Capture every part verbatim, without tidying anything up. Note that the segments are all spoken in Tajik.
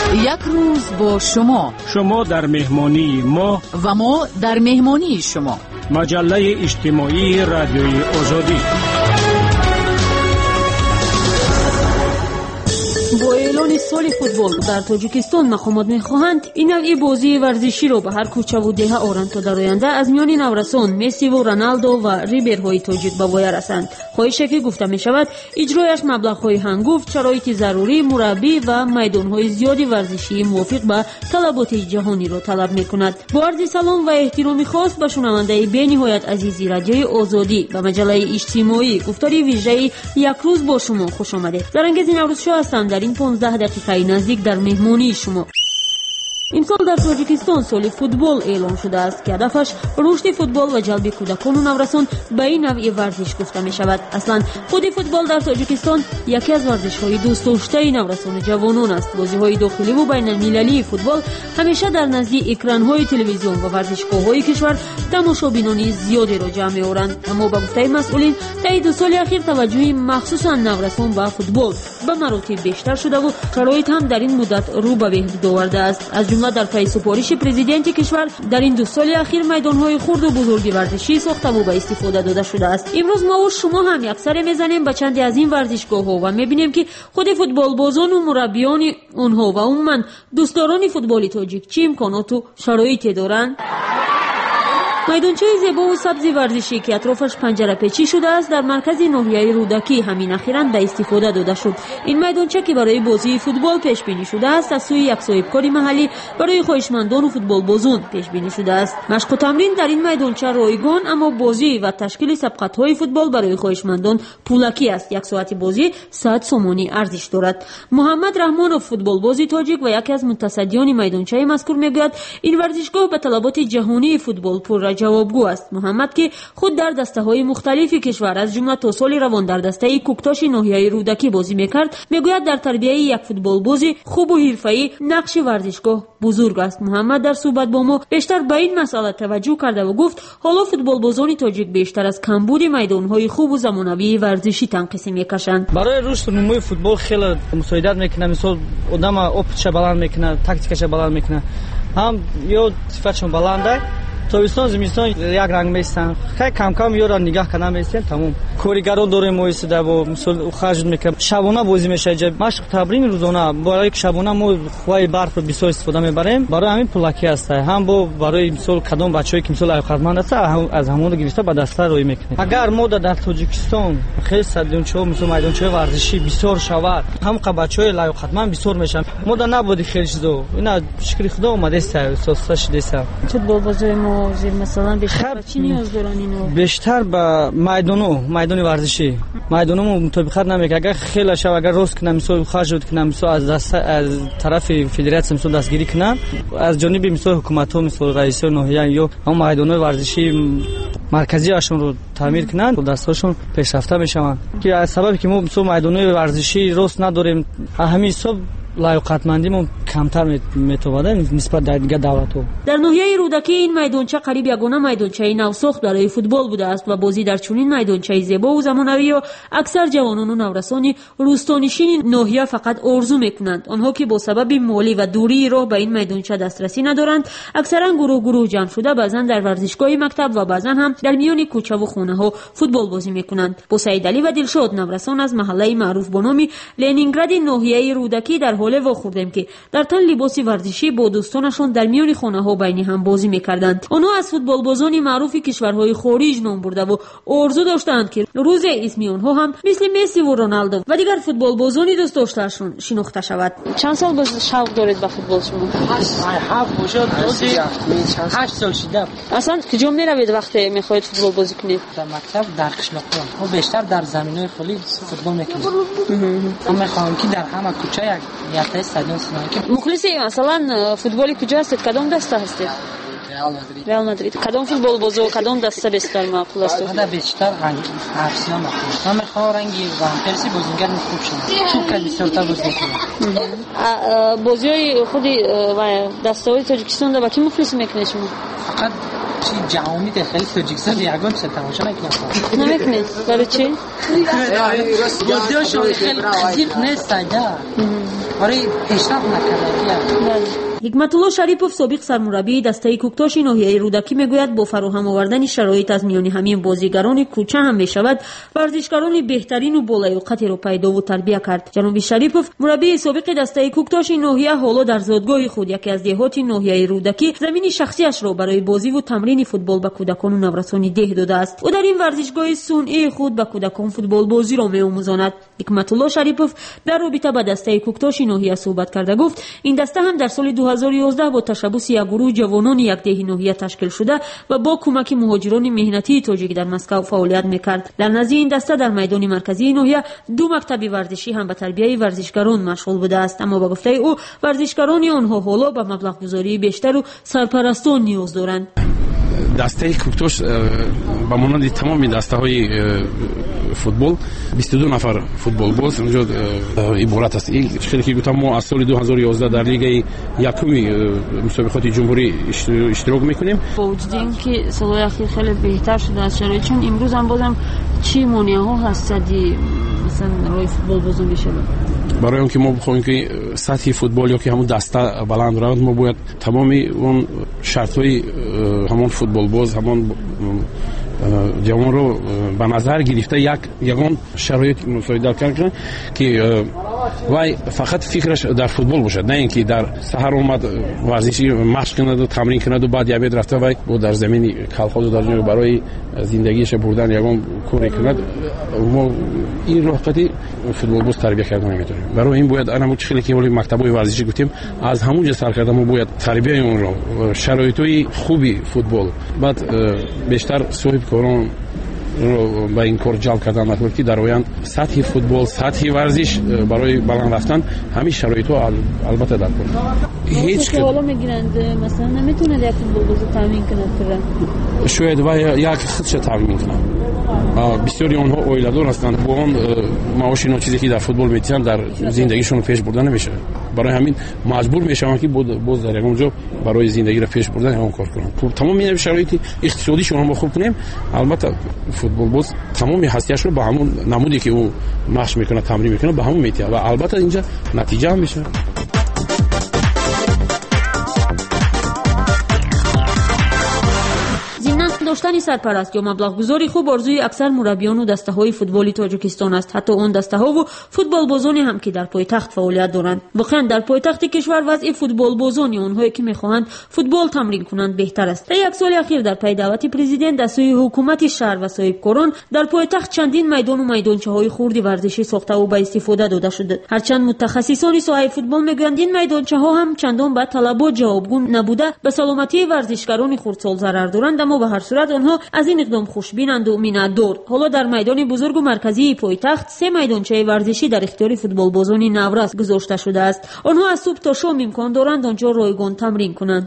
یک روز با شما، شما در مهمانی ما و ما در مهمانی شما. مجله اجتماعی رادیوی آزادی. با اعلان سال فوتبال در تاجیکستان مقامات می‌خواهند این نوع بازی ورزشی را به هر کوچه و دهه آورند تا در آینده از میان نورسان مسی و رونالدو و ریبرهای تاجیک به وای رسند. خواهشی که گفته می‌شود اجرایش مبلغ‌های هنگفت، شرایط ضروری، مربی و میدان‌های زیادی ورزشی موافق به طلبات جهانی را طلب می‌کند. با عرض سلام و احترام خاص به شنونده بی‌نهایت عزیزی رادیوی آزادی و مجله اجتماعی گفتاری ویژه یک روز با شما خوش آمدید. زرنگز نوروز شو هستم. در این پانزده دقیقه نزدیک در مهمانی شما. امسال در تاجیکستان سال فوتبال اعلام شده است که هدفش رشد فوتبال و جلب کودکان و نورسان به این نوع ورزش گفته می شود. اصلا خود فوتبال در تاجیکستان یکی از ورزش‌های دوست داشته نورسان جوانان است. بازی‌های داخلی و بین المللی فوتبال همیشه در نزد اکران‌های تلویزیون و ورزشگاه‌های کشور تماشابینان زیادی را جمع می‌آورند. اما به گفته مسئولین در دو سال اخیر توجه مخصوصاً نورسان به فوتبال به مراتب بیشتر شده و شرایط هم در این مدت رو به بهبود آورده است. از جمله در پی سپارش پرزیدنت کشور در این دو سال اخیر میدان‌های خرد و بزرگ ورزشی ساخته و به استفاده داده شده است. امروز ما و شما هم یک سر می‌زنیم به چند از این ورزشگاه‌ها و می‌بینیم که خود فوتبال بازان و مربیان اونها و عموماً دوستداران فوتبال تاجیک چه امکانات و شرایطی دارند. میدانچه زیبا و سبز ورزشی که اطرافش پنجره پیچی شده است در مرکز ناحیه رودکی همین اخیراً به استفاده داده شد. این میدانچه که برای بازی فوتبال پیش بینی شده است از سوی یک صاحبکار محلی برای خواهشمندان و فوتبال بازان پیش بینی شده است. مشق و تمرین در این میدانچه رایگان، اما بازی و تشکیل سبقت‌های فوتبال برای خواهشمندان پولکی است. یک ساعت بازی صد سومانی ارزش دارد. محمد رحمانов فوتبال بازی تاجیک و یکی از متصدیان میدانچه مذکور میگوید این ورزشگاه به طلبات جهانی فوتبال پر جوابگو است. محمد که خود در دسته‌های مختلفی کشور از جمله تا سال روان در دسته کوکتاش ناحیه رودکی بازی می‌کرد، میگوید در تربیت یک فوتبال بازی خوب و حرفه‌ای نقش ورزشگاه بزرگ است. محمد در صحبت با ما بیشتر به این مسئله توجه کرده و گفت حالا فوتبال بازان تاجیک بیشتر از کمبود میدان‌های خوب و زمانوی ورزشی تنقیس می‌کشند. برای رشد نموی فوتبال خیلی مساعدت می‌کنه. مثلا آدم اپچ بالان می‌کنه، تاکتیکش بالان می‌کنه. هم یا صفتشون بالانده تابستان زمستان یک رنگ میستن. خیلی کم کم یارو نگاه کنم میستن تمام. کارگران داریم مویسده و مثلا خرج میکنم. شبانه بازی میشه. مشق تمرین روزانه برای شبانه ما خوای برف بسیار استفاده میبریم. برای همین پولکی است. هم با برای مثلا کدام بچه‌ای که مثلا خدمت است از همون گرفته به دست روی میکنه. اگر ما در تاجیکستان خیلی صدیونچو مثلا میدانچه ورزشی بسیار شود، هم بچه‌های لایق خدمت بسیار میشن. ما در نبودی خیلی چیزو. اینا شکر خدا اومده است. اساسش دیسا. فوتبال بازی ما مثلا بیشتر چی نیاز دارن اینو؟ بیشتر به میدانو میدان ورزشی میدانو مطابقت نمیکنه. اگر خیلی شب اگر روز کنم مثلا خرج بود کنم مثلا از دست از طرف فدراسیون مثلا دستگیری کنن از جانب مثلا حکومت ها مثلا رئیس ناحیه یا هم میدان ورزشی مرکزی هاشون رو تعمیر کنن و دستاشون پیشرفته میشن که از سبب که ما مثلا میدان ورزشی روز نداریم همین حساب لایقتمندیمون کمتر میتواده نسبت در دیگه دولت‌ها. در ناحیه رودکی این میدانچه قریب یگانه میدانچه نوساخت برای فوتبال بوده است و بازی در چنین میدانچه زیبا و زمانوی و اکثر جوانان و نورسان روستانشین ناحیه فقط آرزو میکنند. آنها که با سبب مالی و دوری راه به این میدانچه دسترسی ندارند اکثرا گروه گروه جمع شده بعضا در ورزشگاه مکتب و بعضا هم در میان کوچه و خانه ها فوتبال بازی میکنند. با سعید علی و دلشاد نورسان از محله معروف با نام لنینگراد ناحیه رودکی در حال واخوردیم که در تن لباس ورزشی با دوستانشان در میان خانه ها بین هم بازی میکردند. آنها از فوتبال بازان معروف کشورهای خارج نام برده و آرزو داشتند که روز اسمی آنها هم مثل مسی و رونالدو و دیگر فوتبال بازان دوست داشتهشون شناخته شود. چند سال باز شوق دارید به فوتبال شما؟ هشت سال شده. اصلا کجا میروید وقتی میخواهید فوتبال بازی کنید؟ در مکتب در قشلاق‌ها. ما بیشتر در زمین‌های خالی فوتبال میکنیم. ما میخوایم که در همه کوچه یک یک استادیوم سازیم. مخلصی مثلا فوتبالی کجا هستید؟ کدام دسته هستید؟ رئال مادرید. رئال مادرید. کدام فوتبال بازی و کدام دسته بیشتر معقول است؟ من بیشتر رنگ ارسنال معقول. من میخوام رنگی وانپرسی بازیگر خوب شم. توپ کلی سرتا بازی کنم. بازیای خودی و دسته‌های تاجیکستان رو با کی مخلص میکنید شما؟ فقط چی جهانی داخل تاجیکستان یگان چه تماشا نکنم. نمیکنید؟ برای چی؟ بازیاشون خیلی عجیب نیست. آره پیشرفت نکرده. حکمتالله شریپов собиқ сармураббии дастаи куктоши ноҳияи рӯдакӣ мегӯяд бо фароҳам овардани шароит аз миёни ҳамин бозигарони кӯча ҳам мешавад варзишгарони беҳтарину болаёқатеро пайдову тарбия кард. ҷаноби шарипов мураббии собиқи дастаи куктоши ноҳия ҳоло дар зодгоҳи худ яке аз деҳоти ноҳияи рӯдакӣ замини шахсиашро барои бозиву тамрини футбол ба кӯдакону наврасони деҳ додааст. ӯ дар ин варзишгоҳи сунъии худ ба кӯдакон футболбозиро меомӯзонад. ҳикматулло шарипов дар робита ба дастаи куктоши ноҳия суҳбат карда гуфт ин даста ҳам дар соли ду ҳазору ёздаҳ бо ташаббуси як гурӯҳи ҷавонони якдеҳи ноҳия ташкил шуда ва бо кӯмаки муҳоҷирони меҳнатии тоҷик дар Москав фаъолият мекард. дар назди ин даста дар майдони марказии ноҳия ду мактаби варзишӣ ҳам ба тарбияи варзишгарон машғул будааст, аммо ба гуфтаи ӯ варзишгарони онҳо ҳоло ба маблағгузории бештару сарпарастон ниёз доранд. дастаи куктош ба монанди тамоми дастаҳои футбол бисту ду нафар футболбоз онҷо иборат аст. хеле ки гуфтам мо аз соли ду ҳазору ёздаҳ дар лигаи якуми мусобиқоти ҷумҳурӣ иштирок мекунем. бо вуҷуди ин ки солҳои ахир хеле беҳтар шудааст шароит, чун имрӯз ҳам бозам чӣ монеаҳо ҳаст садди масалан роҳи футболбозон мешавад? барои он ки мо бихоҳем ки сатҳи футбол ё ки ҳамон даста баланд равад, мо бояд тамоми он шартҳои ҳамон футболбоз ҳамон ҷавонро ба назар гирифта як ягон шароит мусоидат кардем ки вай фақат фикраш дар футбол бошад, на ин ки дар саҳар омад варзиши машқ кунаду тамрин кунаду баъд ябед рафта вай бо дар замини калхозу дар барои зиндагиша бурдан ягон коре кунад. мо ин роҳқати футболбоз тарбия карда наметавонем. барои ин бояд анамо чӣ хеле ки ҳоли мактабҳои варзишӣ гуфтем аз ҳамон ҷо сар карда мо бояд тарбияи онро шароитҳои хуби футбол баъд бештар соҳибкорон ба ин кор ҷалб кардан натавонад ки дар оянд сатҳи футбол сатҳи варзиш барои баланд рафтан ҳамин шароитҳо албатта дар кор. ҳеҷ ки ҳоло мегиранд масалан наметавонад як футболбозро таъмин кунад фирра шояд ва як худша таъмин кунад. бисёри онҳо оиладор ҳастанд, бо он маоши ночизе ки дар футбол метиҳанд дар зиндагишонро пеш бурда намешавад. барои ҳамин маҷбур мешаванд ки боз дар ягон ҷо барои зиндагиро пеш бурдан ягон кор кунанд. тамоми шароити иқтисодишонро мо хуб кунем, албатта футболбоз тамоми ҳастияшро ба ҳамон намуде ки ӯ машқ мекунад тамрин мекунад ба ҳамон метиҳад ва албатта инҷа натиҷа ҳам мешавад. доштани сарпараст ё маблағгузори хуб орзуи аксар мураббиёну дастаҳои футболи тоҷикистон аст, ҳатто он дастаҳову футболбозоне ҳам ки дар пойтахт фаъолият доранд. воқеан дар пойтахти кишвар вазъи футболбозони онҳое ки мехоҳанд футбол тамрин кунанд беҳтар аст. дар як соли ахир дар пай даъвати президент аз сӯи ҳукумати шаҳр ва соҳибкорон дар пойтахт чандин майдону майдончаҳои хурди варзишӣ сохтаву ба истифода дода шуд. ҳарчанд мутахассисони соҳаи футбол мегӯянд ин майдончаҳо ҳам чандон ба талабот ҷавобгӯ набуда ба саломатии варзишгарони хурдсол зарар доранд, аммо ба ҳар сурат онҳо аз ин иқдом хушбинанду миннатдор. ҳоло дар майдони бузургу марказии пойтахт се майдончаи варзишӣ дар ихтиёри футболбозони наврас гузошта шудааст. онҳо аз субҳ то шом имкон доранд онҷо ройгон тамрин кунанд.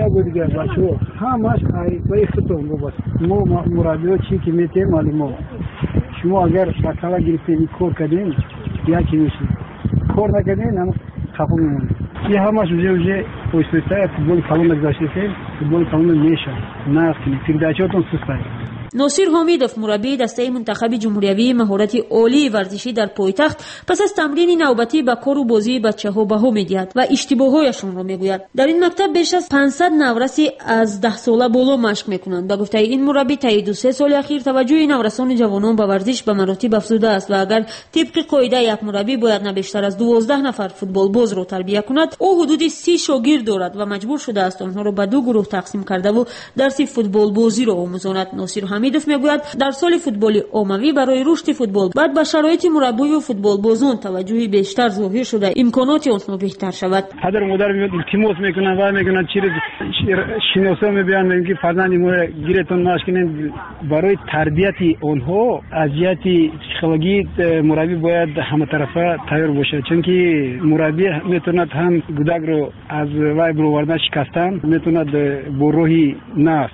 шумо агар шакала гирифтем кор кардем яки мешед кор накардем ам хафа мемонед. ин ҳамаш уже уже ойста футболи калон гузаштем, футболи калон меша нафтин передачаотон сустай. носир ҳомидов мураббии дастаи мунтахаби ҷумҳуриявии маҳорати олии варзишӣ дар пойтахт пас аз тамрини навбатӣ ба кору бозии бачаҳо баҳо медиҳад ва иштибоҳҳояшонро мегӯяд. дар ин мактаб беш аз пансад навраси аз даҳсола боло машқ мекунанд. ба гуфтаи ин мураббӣ таи ду се соли ахир таваҷҷӯҳи наврасони ҷавонон ба варзиш ба маротиб афзудааст ва агар тибқи қоида як мураббӣ бояд на бештар аз дувоздаҳ нафар футболбозро тарбия кунад, ӯ ҳудуди си шогирд дорад ва маҷбур шудааст онҳоро ба ду гурӯҳ тақсим кардаву дарси футболбозиро омӯзонад. носир ҳамидов мегӯяд дар соли футболи оммавӣ барои рушди футбол баъд ба шароити мураббию футболбозон таваҷҷӯҳи бештар зоҳир шуда имконоти онҳо беҳтар шавад. ҳадар модар меёд илтимос мекунад ва мекунад чиз шиноса мебиёнд ки фарзанди мо гиретон маш кунем. барои тарбияти онҳо аз ҷиҳати психологии мураббӣ бояд ҳаматарафа тайёр бошад, чунки мураббӣ метавонад ҳам гудакро аз вай бировардан шикастан, метавонад бо роҳи нафс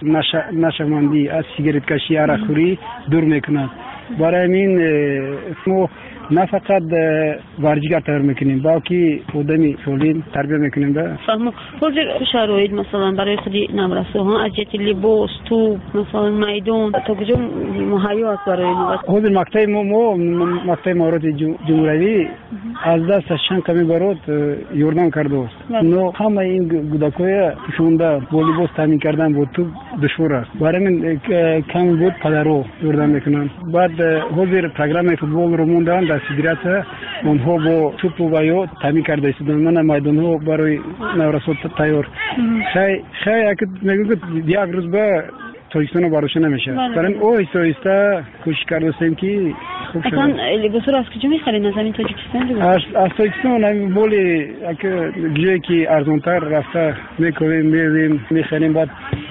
нашавандӣ аз сигареткашӣ арақхӯрӣ дур мекунад. барои ин мо نه فقط ورزشگر تر میکنیم بلکه خودمی سالم تربیت میکنیم. به فهمم. حاضر شرایط مثلا برای خودی نمرسه ها از جهت لباس تو مثلا میدان تا کجا مهیا است برای ما؟ حاضر مقطع ما ما مقطع مهارت جمهوری از دست شان کمی برات یوردان کرده است. نو همه این گودکای شونده والیبال تامین کردن بود تو دشوار است. برای من کم بود پدرو یوردان میکنن. بعد حاضر پروگرام فوتبال رو موندن در فدراسیون اونها با توپ و بایو تامین کرده است. من میدان ها برای نورسوت تیار. خیلی خیلی اگه میگم که یک روز به تاکستان باروش نمیشه. برای او ایستا کوشش کردیم که خوب شد. اصلا لباس رو از کجا میخرید؟ از همین تاجیکستان؟ از از تاجیکستان همین مولی اگه جایی که ارزانتر رفته میکنیم میریم میخریم. بعد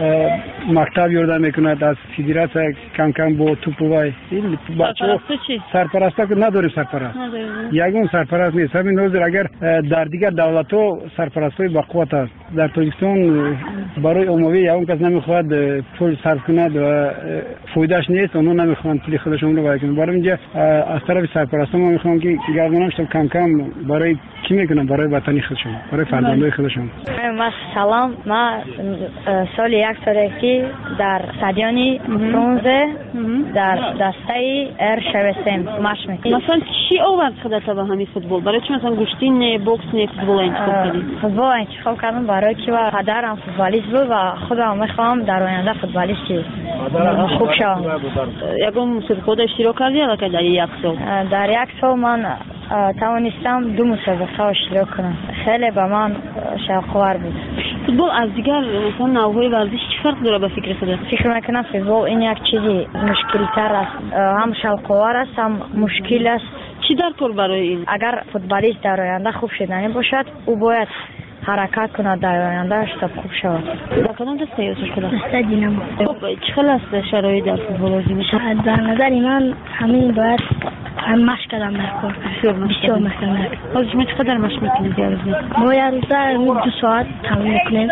مکتب یوردن میکند از فدراسیون کم کم با توپ و وای. این بچه‌ها سرپرستا که نداریم سرپرست. یگان سرپرست نیست. همین حاضر اگر در دیگر دولت‌ها سرپرستای با قوت است. در تاجیکستان برای عمومی یگان کس نمیخواد پول صرف کند و فایدهش نیست. اونها نمیخوان پول خودشون رو وای کنند. برای اینجا از طرف سرپرستا ما میخوام که گردنش کم کم برای کی میکنن؟ برای وطنی خودشون، برای فرزندای خودشون. ما سلام، ما سال یک ساله که در استادیوم برونزه در دسته ار شوستیم ماش میکنیم. مثلا چی آورد خودت به همین فوتبال؟ برای چی مثلا گوشتین بوکس نه فوتبال انتخاب کردی؟ فوتبال انتخاب کردم برای که پدرم فوتبالیست بود و خودم میخوام در آینده فوتبالیست خوب شوم. یکم مسابقه اشتراک کردی یا که در یک سال؟ در یک سال من توانستم دو مسابقه اشتراک کنم. خیلی به من شوق‌آور بود. فوتبال از دیگر مثلا نوع‌های ورزش چه فرق داره به فکر خودت؟ فکر میکنم فوتبال این یک چیزی مشکل‌تر است. هم شوق‌آور است هم مشکل است. چی در کار برای این؟ اگر فوتبالیست در آینده خوب شدنی باشد او باید حرکت کند در آینده تا خوب شود. در کدام دسته یا چه کلاس؟ دسته دینامو. خب چه است شرایط در فوتبال بازی میشه؟ در نظر من همین باید هم مشق کردم در کار. بسیار مشق کردم. از شما چقدر مشق میکنید در روز؟ ما یه روزه دو ساعت تمرین میکنیم.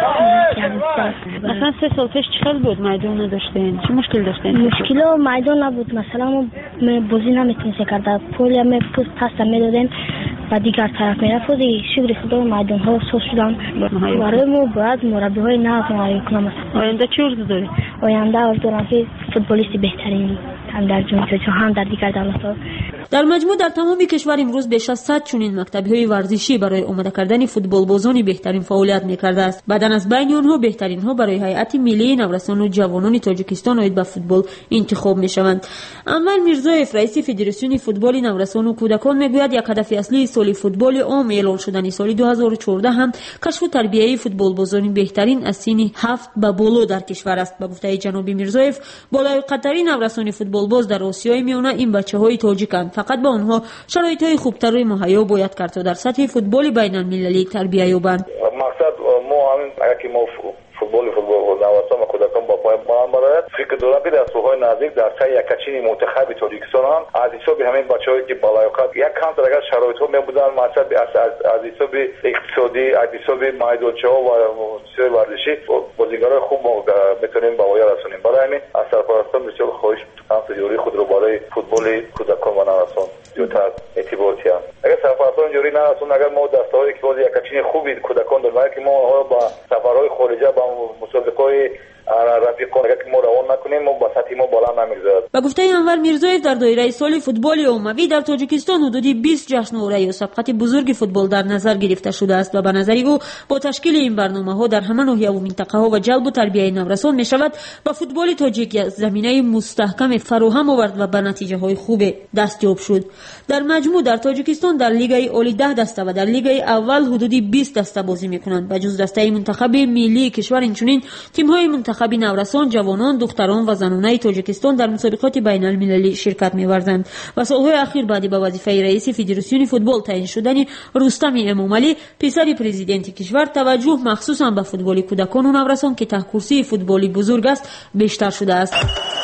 مثلا سه سال پیش چقدر بود میدان نداشتین؟ چه مشکل داشتین؟ مشکل میدان نبود. مثلا ما بازی نمیتونستیم کرد. پول هم پست میدادیم و دیگر طرف میرفت. شکر خدا میدان ها سوس شدن. برای ما باید مربی های نو معرفی کنم. آینده چه آرزو داری؟ آینده آرزو دارم که فوتبالیست بهترین هم در جمهوری هم در دیگر دولت‌ها. در مجموع در تمام کشور امروز بیش از صد چنین مکتب‌های ورزشی برای آماده کردن فوتبال بازان بهترین فعالیت می‌کرده است. بعداً از بین آنها بهترین‌ها برای هیئت ملی نورسان و جوانان تاجیکستان آید به فوتبال انتخاب می‌شوند. انور میرزایف رئیس فدراسیون فوتبال نورسان و کودکان میگوید یک هدف اصلی سال فوتبال عام اعلان شدن سال دو هزار و چهارده هم کشف و تربیت فوتبال بازان بهترین از سن هفت به بالا در کشور است. به گفته جناب میرزایف بالای قطری نورسان فوتبال باز در آسیای میانه این بچه‌های تاجیکند. فقط به آنها شرایط‌های خوبتر و مهیا باید کرد تا در سطح فوتبال بین‌المللی تربیت یابند. مقصد ما همین اگر که ما فوتبال فوتبال نوسان و کودکان با پای بلند برآید فکر دارم که در سوهای نزدیک در سه یکچین منتخب تاجیکستان هم از حساب همین بچه‌هایی که بالای قد یک کم در اگر شرایط‌ها می‌بودن مثلا از از حساب اقتصادی از حساب میدانچه‌ها و سیر ورزشی بازیگرای خوب ما میتونیم به وای رسونیم. برای همین از سرپرستان بسیار خواهش می‌کنم تجاری خود رو برای فوتبال کودکان و نوسان زیادتر اعتباطی است. اگر سرپرستان جوری نرسون اگر ما دسته‌هایی که باز یکچین خوبی کودکان داریم که ما با سفرهای خارجه با مسابقه‌های رفیقان اگر ما روان نکنیم ما با سطح ما بالا نمیگذارد. با گفته انور میرزایف در دایره سال فوتبال عمومی در تاجیکستان حدودی بیست جشنواره یا سبقت بزرگ فوتبال در نظر گرفته شده است و به نظر او با تشکیل این برنامه‌ها در همه ناحیه و منطقه‌ها و جلب و تربیت نورسان می‌شود با فوتبال تاجیک زمینه مستحکم فراهم آورد و به نتیجه‌های خوب دستیاب شد. در مجموع در تاجیکستان در لیگ عالی ده دسته و در لیگ اول حدودی بیست دسته بازی می‌کنند. به جز دسته منتخب ملی کشور اینچنین تیم‌های منتخب نورسان، جوانان، دختران و زنانه تاجیکستان در مسابقات بین‌المللی شرکت می‌ورزند. و سال‌های اخیر بعد به وظیفه رئیس فدراسیون فوتبال تعیین شدن رستم امامعلی پسر پرزیدنت کشور توجه مخصوصاً به فوتبال کودکان و نورسان که تحت کرسی فوتبالی بزرگ است بیشتر شده است.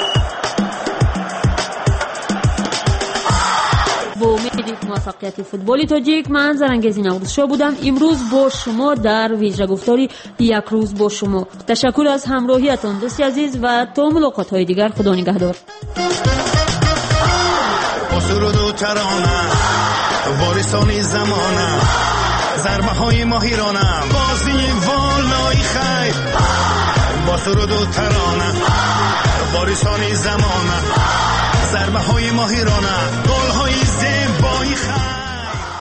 با امید موفقیت فوتبال تاجیک من زرنگزی نوروزشاه بودم. امروز با شما در ویژه گفتاری یک روز با شما. تشکر از همراهیتان دوستی عزیز و تا ملاقات های دیگر. خدا نگهدار. واریسانی زمانم ضربه های ماهیرانم بازی والای خیر با سرود و ترانه واریسانی زمانم ضربه های ماهیرانه